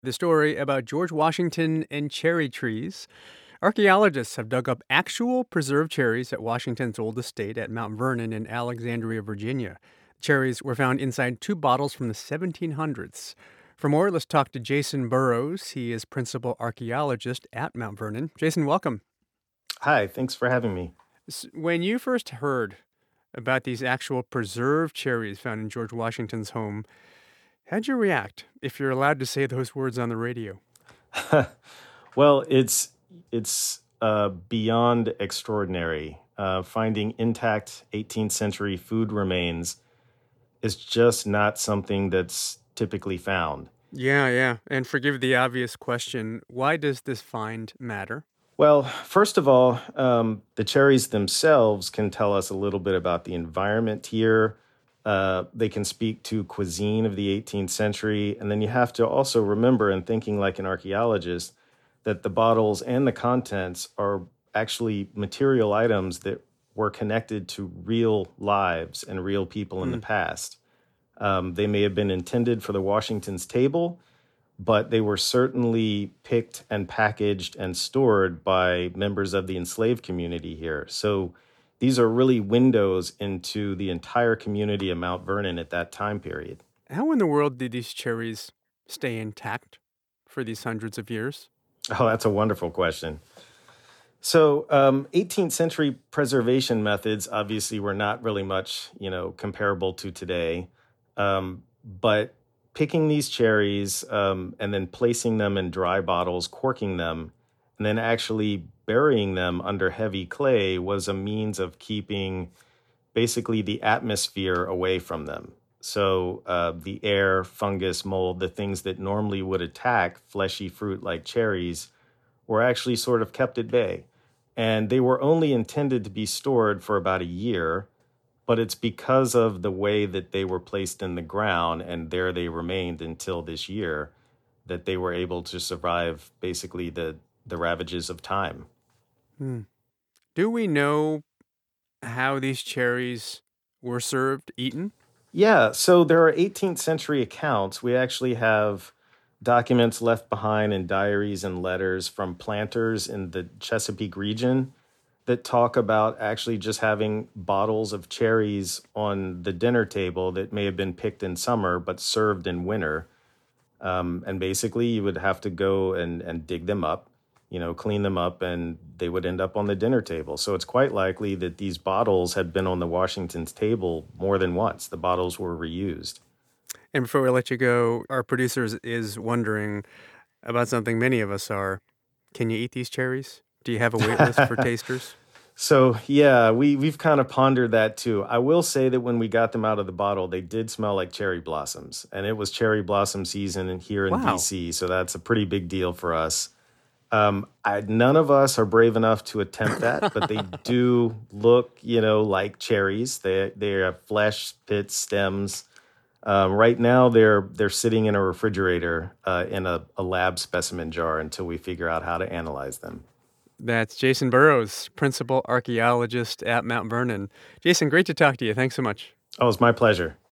The story about George Washington and cherry trees. Archaeologists have dug up actual preserved cherries at Washington's old estate at Mount Vernon in Alexandria, Virginia. Cherries were found inside two bottles from the 1700s. For more, let's talk to Jason Burrows. He is principal archaeologist at Mount Vernon. Jason, welcome. Hi, thanks for having me. When you first heard about these actual preserved cherries found in George Washington's home, how'd you react, if you're allowed to say those words on the radio? Well, it's beyond extraordinary. Finding intact 18th century food remains is just not something that's typically found. Yeah. And forgive the obvious question, why does this find matter? Well, first of all, the cherries themselves can tell us a little bit about the environment here. They can speak to cuisine of the 18th century. And then you have to also remember, in thinking like an archaeologist, that the bottles and the contents are actually material items that were connected to real lives and real people in the Mm. past. They may have been intended for the Washington's table, but they were certainly picked and packaged and stored by members of the enslaved community here. So these are really windows into the entire community of Mount Vernon at that time period. How in the world did these cherries stay intact for these hundreds of years? Oh, that's a wonderful question. So, 18th century preservation methods obviously were not really much, comparable to today. But picking these cherries and then placing them in dry bottles, corking them, and then actually burying them under heavy clay was a means of keeping basically the atmosphere away from them. So, the air, fungus, mold, the things that normally would attack fleshy fruit like cherries were actually sort of kept at bay. And they were only intended to be stored for about a year, but it's because of the way that they were placed in the ground and there they remained until this year that they were able to survive basically the ravages of time. Hmm. Do we know how these cherries were served, eaten? Yeah, so there are 18th century accounts. We actually have documents left behind in diaries and letters from planters in the Chesapeake region that talk about actually just having bottles of cherries on the dinner table that may have been picked in summer but served in winter. And basically, you would have to go and dig them up, clean them up, and they would end up on the dinner table. So it's quite likely that these bottles had been on the Washington's table more than once. The bottles were reused. And before we let you go, our producers is wondering about something many of us are. Can you eat these cherries? Do you have a wait list for tasters? So yeah, we've kind of pondered that too. I will say that when we got them out of the bottle, they did smell like cherry blossoms, and it was cherry blossom season here in Wow. DC. So that's a pretty big deal for us. None of us are brave enough to attempt that, but they do look, like cherries. They have flesh, pits, stems. Right now, they're sitting in a refrigerator in a lab specimen jar until we figure out how to analyze them. That's Jason Burrows, principal archaeologist at Mount Vernon. Jason, great to talk to you. Thanks so much. Oh, it's my pleasure.